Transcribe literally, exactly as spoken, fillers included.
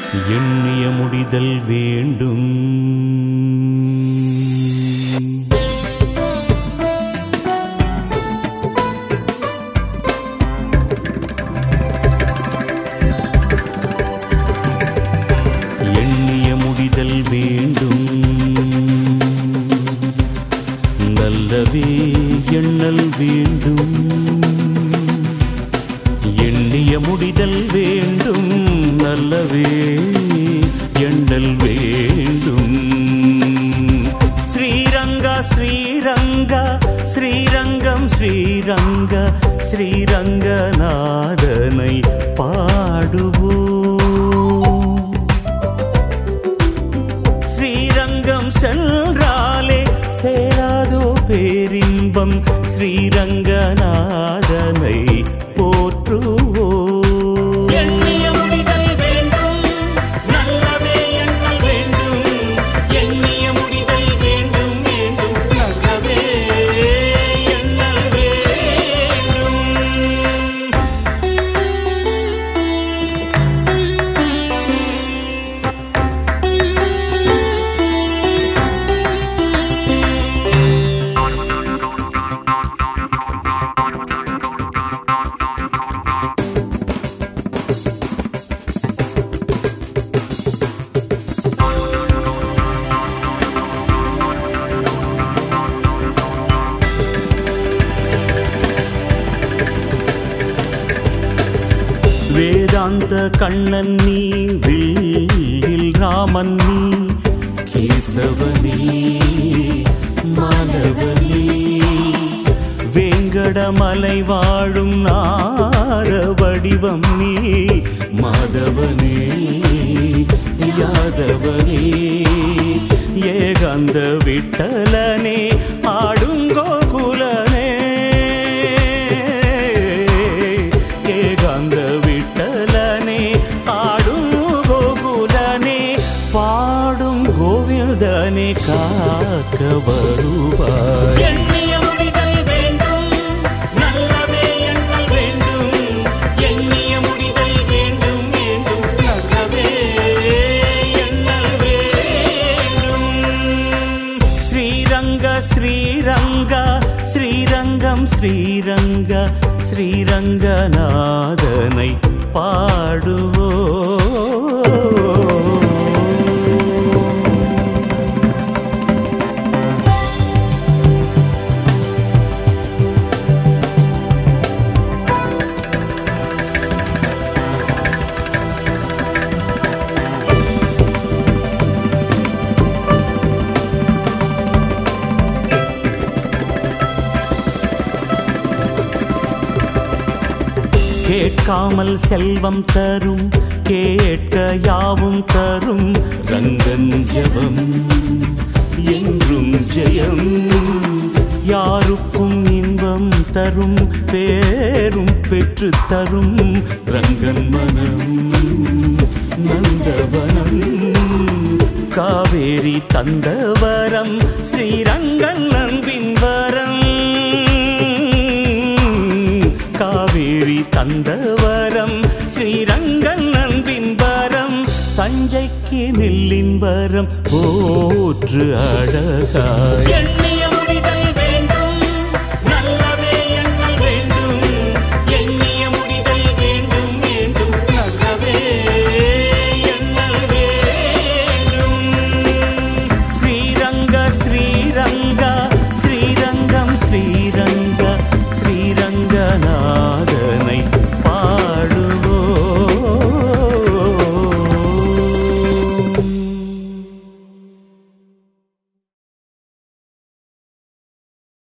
எண்ணிய முடிதல் வேண்டும். எண்ணிய முடிதல் வேண்டும், நல்லவே எண்ணல் வேண்டும். எண்ணிய முடிதல் வேண்டும், நல்லவே எண்ணல் வேண்டும். ஸ்ரீரங்கா ஸ்ரீரங்கா ஸ்ரீரங்கம் ஸ்ரீரங்க ஸ்ரீரங்கநாதனை பாடுவோம். ஸ்ரீரங்கம் சென்றாலே சேராதோ பேரின்பம், ஸ்ரீரங்கநாதனை போற்றுவோம். வேதாந்த கண்ணன் நீ, வில்லில் ராமன் நீ, கேசவனே மாதவனே, வேங்கடமலை வாழும் நார வடிவம் நீ, மாதவனே யாதவனே, ஏகாந்த விட்டலனே ஆடும் கோகுலனே, ஏகாந்த விட்டலனே ஆடும் கோகுலனே, பாடும் கோவிந்தனே காக்க வருவாய். எண்ணிய முடிதல் வேண்டும், நல்லவே எண்ணல் வேண்டும். எண்ணிய முடிதல் வேண்டும் வேண்டும், நல்லவே எண்ணல் வேண்டும். ஸ்ரீரங்க ஸ்ரீரங்கா ஸ்ரீரங்கம் ஸ்ரீரங்க ஸ்ரீரங்கநாதனை பாடுவோம். கேட்காமல் செல்வம் தரும், கேட்க யாவும் தரும், ரங்கன் ஜெபம் என்றும் ஜெயம். யாருக்கும் இன்பம் தரும், பேரும் பெற்று தரும், ரங்கன் மனம் நந்தவனம். காவேரி தந்தவரம், ஸ்ரீரங்கன் அன்பின் வரம். காவேரி தந்தவரம், ஸ்ரீரங்கன் அன்பின் வரம். தஞ்சைக்கு நெல்லின் வரம் போற்று அழகாய்.